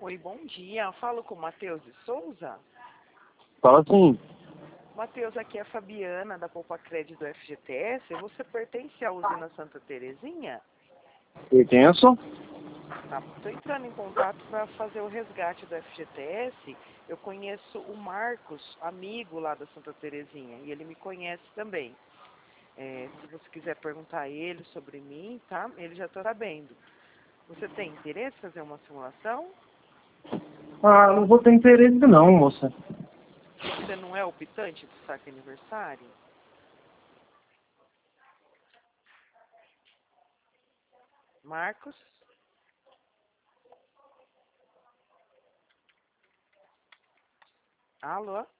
Oi, bom dia. Falo com o Matheus de Souza. Fala assim. Matheus, aqui é a Fabiana, da Poupa Crédito do FGTS. Você pertence à usina Santa Terezinha? Pertenço. Tá, estou entrando em contato para fazer o resgate do FGTS. Eu conheço o Marcos, amigo lá da Santa Terezinha, e ele me conhece também. Se você quiser perguntar a ele sobre mim, tá? Ele já está sabendo. Você tem interesse em fazer uma simulação? Ah, não vou ter interesse não, moça. Você não é optante do saque aniversário? Marcos? Alô?